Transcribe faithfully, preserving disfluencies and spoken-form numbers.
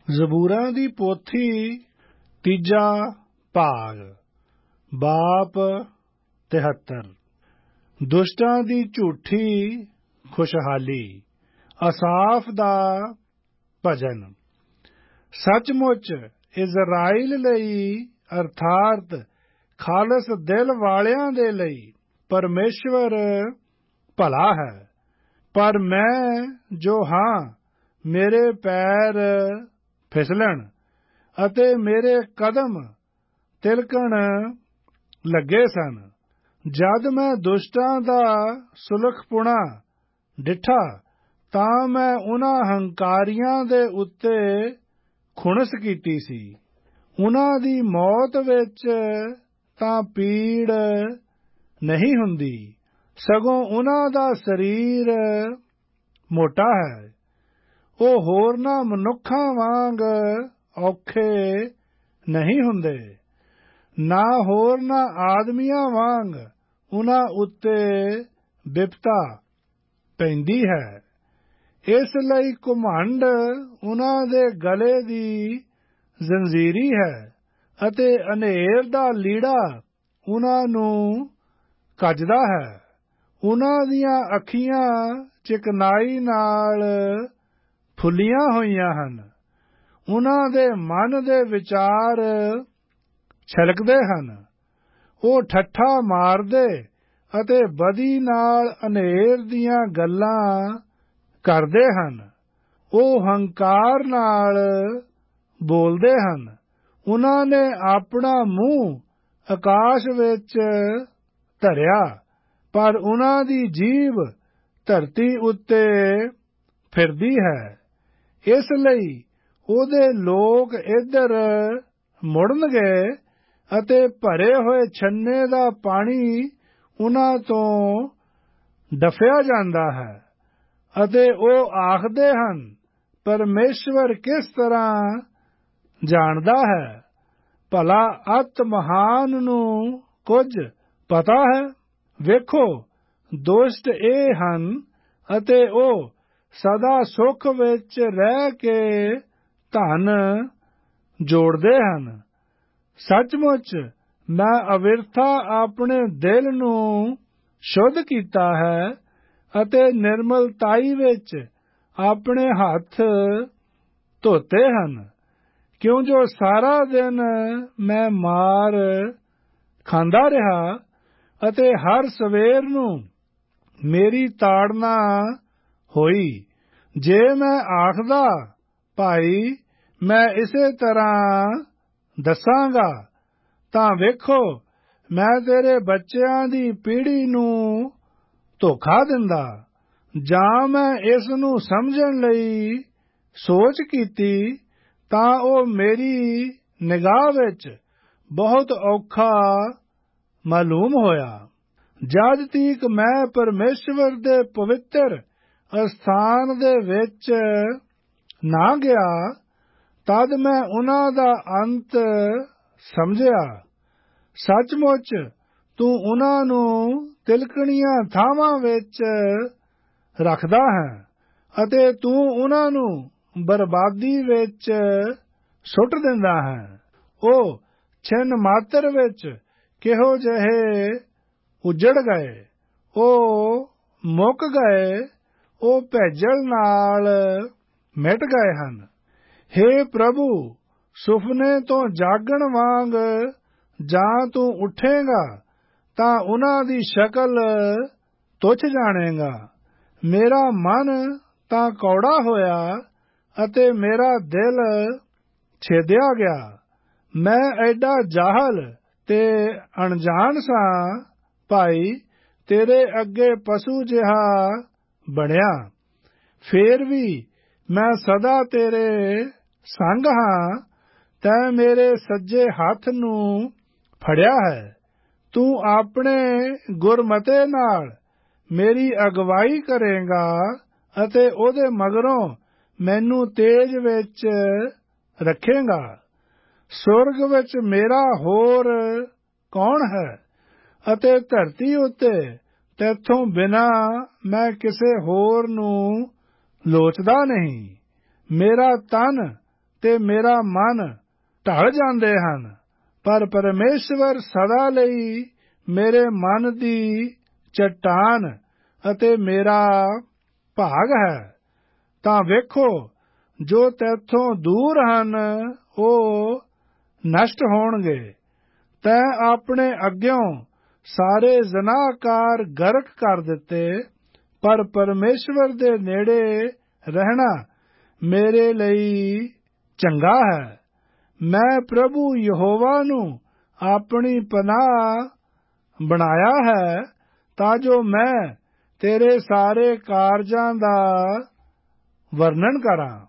ਜ਼ਬੂਰਾਂ ਦੀ ਪੋਥੀ ਤੀਜਾ ਭਾਗ ਬਾਪ ਤਿਹੱਤਰ। ਦੁਸ਼ਟਾਂ ਦੀ ਝੂਠੀ ਖੁਸ਼ਹਾਲੀ। ਅਸਾਫ ਦਾ ਭਜਨ। ਸੱਚਮੁੱਚ ਇਜ਼ਰਾਈਲ ਲਈ ਅਰਥਾਤ ਖਾਲਸ ਦਿਲ ਵਾਲਿਆਂ ਦੇ ਲਈ ਪਰਮੇਸ਼ਵਰ ਭਲਾ ਹੈ। ਪਰ ਮੈਂ ਜੋ ਹਾਂ ਮੇਰੇ ਪੈਰ ਫਿਸਲਣ ਅਤੇ ਮੇਰੇ ਕਦਮ ਤਿਲਕਣ ਲੱਗੇ ਸਨ। ਜਦ ਮੈਂ ਦੁਸ਼ਟਾਂ ਦਾ ਸੁਲਖਪੁਣਾ ਡਿੱਠਾ ਤਾਂ ਮੈਂ ਉਨ੍ਹਾਂ ਹੰਕਾਰੀਆਂ ਦੇ ਉੱਤੇ ਖੁਣਸ ਕੀਤੀ ਸੀ। ਉਨ੍ਹਾਂ ਦੀ ਮੌਤ ਵਿੱਚ ਤਾਂ ਪੀੜ ਨਹੀਂ ਹੁੰਦੀ, ਸਗੋਂ ਉਨ੍ਹਾਂ ਦਾ ਸਰੀਰ ਮੋਟਾ ਹੈ। ਉਹ ਹੋਰਨਾਂ ਮਨੁੱਖਾਂ ਵਾਂਗ ਔਖੇ ਨਹੀਂ ਹੁੰਦੇ, ਨਾ ਹੋਰਨਾਂ ਆਦਮੀਆਂ ਵਾਂਗ ਉਨ੍ਹਾਂ ਉੱਤੇ ਬਿਪਤਾ ਪੈਂਦੀ ਹੈ। ਇਸ ਲਈ ਘੁਮੰਡ ਉਨ੍ਹਾਂ ਦੇ ਗਲੇ ਦੀ ਜ਼ੰਜੀਰੀ ਹੈ ਅਤੇ ਹਨੇਰ ਦਾ ਲੀੜਾ ਉਨ੍ਹਾਂ ਨੂੰ ਕੱਜਦਾ ਹੈ। ਉਨ੍ਹਾਂ ਦੀਆਂ ਅੱਖੀਆਂ ਚਿਕਨਾਈ ਨਾਲ ਫੁੱਲੀਆਂ ਹੋਈਆਂ ਹਨ। ਉਨ੍ਹਾਂ ਦੇ ਮਨ ਦੇ ਵਿਚਾਰ ਛਲਕਦੇ ਹਨ। ਉਹ ਠੱਠਾ ਮਾਰਦੇ ਅਤੇ ਬਦੀ ਨਾਲ ਹਨੇਰ ਦੀਆਂ ਗੱਲਾਂ ਕਰਦੇ ਹਨ। ਉਹ ਹੰਕਾਰ ਨਾਲ ਬੋਲਦੇ ਹਨ। ਉਨ੍ਹਾਂ ਨੇ ਆਪਣਾ ਮੂੰਹ ਆਕਾਸ਼ ਵਿੱਚ ਧਰਿਆ, ਪਰ ਉਨ੍ਹਾਂ ਦੀ ਜੀਭ ਧਰਤੀ ਉੱਤੇ ਫਿਰਦੀ ਹੈ। ਇਸ ਲਈ ਉਹਦੇ ਲੋਕ ਇੱਧਰ ਮੁੜਨਗੇ ਅਤੇ ਭਰੇ ਹੋਏ ਛੰਨੇ ਦਾ ਪਾਣੀ ਉਨ੍ਹਾਂ ਤੋਂ ਡੱਫਿਆ ਜਾਂਦਾ ਹੈ ਅਤੇ ਉਹ ਆਖਦੇ ਹਨ, ਪਰਮੇਸ਼ਵਰ ਕਿਸ ਤਰ੍ਹਾਂ ਜਾਣਦਾ ਹੈ? ਭਲਾ ਅਤ ਮਹਾਨ ਨੂੰ ਕੁਝ ਪਤਾ ਹੈ? ਵੇਖੋ, ਦੁਸ਼ਟ ਇਹ ਹਨ ਅਤੇ ਉਹ ਸਦਾ ਸੁੱਖ ਵਿੱਚ ਰਹਿ ਕੇ ਧਨ ਜੋੜਦੇ ਹਨ। ਸੱਚਮੁੱਚ ਮੈਂ ਅਵਿਰਥਾ ਆਪਣੇ ਦਿਲ ਨੂੰ ਸ਼ੁੱਧ ਕੀਤਾ ਹੈ ਅਤੇ ਨਿਰਮਲਤਾਈ ਵਿੱਚ ਆਪਣੇ ਹੱਥ ਧੋਤੇ ਹਨ, ਕਿਉਂ ਜੋ ਸਾਰਾ ਦਿਨ ਮੈਂ ਮਾਰ ਖਾਂਦਾ ਰਿਹਾ ਅਤੇ ਹਰ ਸਵੇਰ ਨੂੰ ਮੇਰੀ ਤਾੜਨਾ ਹੋਈ। ਜੇ ਮੈਂ ਆਖਦਾ, ਭਾਈ ਮੈਂ ਇਸੇ ਤਰ੍ਹਾਂ ਦੱਸਾਂਗਾ, ਤਾਂ ਵੇਖੋ ਮੈਂ ਤੇਰੇ ਬੱਚਿਆਂ ਦੀ ਪੀੜ੍ਹੀ ਨੂੰ ਧੋਖਾ ਦਿੰਦਾ। ਜਾਂ ਮੈਂ ਇਸ ਨੂੰ ਸਮਝਣ ਲਈ ਸੋਚ ਕੀਤੀ ਤਾਂ ਉਹ ਮੇਰੀ ਨਿਗਾਹ ਵਿੱਚ ਬਹੁਤ ਔਖਾ ਮਾਲੂਮ ਹੋਇਆ। ਜਦ ਤੀਕ ਮੈਂ ਪਰਮੇਸ਼ਵਰ ਦੇ ਪਵਿੱਤਰ ਅਸਥਾਨ ਦੇ ਵਿੱਚ ਨਾ ਗਿਆ, ਤਦ ਮੈਂ ਉਨ੍ਹਾਂ ਦਾ ਅੰਤ ਸਮਝਿਆ। ਸੱਚਮੁੱਚ ਤੂੰ ਉਨ੍ਹਾਂ ਨੂੰ ਤਿਲਕਣੀਆਂ ਥਾਵਾਂ ਵਿੱਚ ਰੱਖਦਾ ਹੈ ਅਤੇ ਤੂੰ ਉਨ੍ਹਾਂ ਨੂੰ ਬਰਬਾਦੀ ਵਿੱਚ ਸੁੱਟ ਦਿੰਦਾ ਹੈ। ਉਹ ਛਿਨ ਮਾਤਰ ਵਿੱਚ ਕਿਹੋ ਜਿਹੇ ਉੱਜੜ ਗਏ, ਉਹ ਮੁੱਕ ਗਏ, ਉਹ ਭੇਜਲ ਨਾਲ ਮਿਟ ਗਏ ਹਨ। ਹੇ ਪ੍ਰਭੂ, ਸੁਪਨੇ ਤੋਂ ਜਾਗਣ ਵਾਂਗ ਜਾਂ ਤੂੰ ਉੱਠੇਗਾ ਤਾਂ ਉਨ੍ਹਾਂ ਦੀ ਸ਼ਕਲ ਤੁੱਛ ਜਾਣੇਗਾ। ਮੇਰਾ ਮਨ ਤਾਂ ਕੌੜਾ ਹੋਇਆ ਅਤੇ ਮੇਰਾ ਦਿਲ ਛੇਦਿਆ ਗਿਆ। ਮੈਂ ਐਡਾ ਜਾਹਲ ਤੇ ਅਣਜਾਣ ਸਾਂ, ਭਾਈ ਤੇਰੇ ਅੱਗੇ ਪਸ਼ੂ ਜਿਹਾ ਬਣਿਆ। ਫੇਰ ਵੀ ਮੈਂ ਸਦਾ ਤੇਰੇ ਸੰਗ ਹਾਂ। ਤੈਂ ਮੇਰੇ ਸੱਜੇ ਹੱਥ ਨੂੰ ਫੜਿਆ ਹੈ। ਤੂੰ ਆਪਣੇ ਗੁਰਮਤੇ ਨਾਲ ਮੇਰੀ ਅਗਵਾਈ ਕਰੇਗਾ ਅਤੇ ਉਹਦੇ ਮਗਰੋਂ ਮੈਨੂੰ ਤੇਜ ਵਿੱਚ ਰੱਖੇਗਾ। ਸੁਰਗ ਵਿੱਚ ਮੇਰਾ ਹੋਰ ਕੌਣ ਹੈ ਅਤੇ ਧਰਤੀ ਉੱਤੇ ਤੈਥੋਂ ਬਿਨਾਂ ਮੈਂ ਕਿਸੇ ਹੋਰ ਨੂੰ ਲੋਚਦਾ ਨਹੀਂ। ਮੇਰਾ ਤਨ ਤੇ ਮੇਰਾ ਮਨ ਢਲ ਜਾਂਦੇ ਹਨ, ਪਰ ਪਰਮੇਸ਼ਵਰ ਸਦਾ ਲਈ ਮੇਰੇ ਮਨ ਦੀ ਚੱਟਾਨ ਅਤੇ ਮੇਰਾ ਭਾਗ ਹੈ। ਤਾਂ ਵੇਖੋ, ਜੋ ਤੈਥੋਂ ਦੂਰ ਹਨ ਉਹ ਨਸ਼ਟ ਹੋਣਗੇ। ਤੈਂ ਆਪਣੇ ਅੱਗਿਓਂ ਸਾਰੇ ਜ਼ਨਾਹਕਾਰ ਗਰਕ ਕਰ ਦਿੱਤੇ, ਪਰ ਪਰਮੇਸ਼ਵਰ ਦੇ ਨੇੜੇ ਰਹਿਣਾ ਮੇਰੇ ਲਈ ਚੰਗਾ ਹੈ। ਮੈਂ ਪ੍ਰਭੂ ਯਹੋਵਾ ਨੂੰ ਆਪਣੀ ਪਨਾਹ ਬਣਾਇਆ ਹੈ, ਤਾਂ ਜੋ ਮੈਂ ਤੇਰੇ ਸਾਰੇ ਕਾਰਜਾਂ ਦਾ ਵਰਣਨ ਕਰਾਂ।